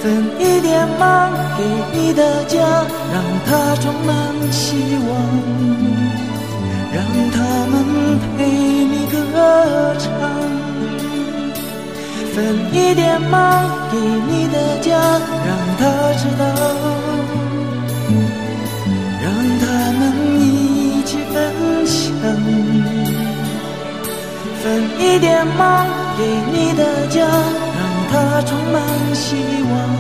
分一点忙给你的家，让它充满希望，让他们陪你歌唱。分一点忙给你的家，让他知道，让他们一起分享。分一点忙给你的家，让它充满希望，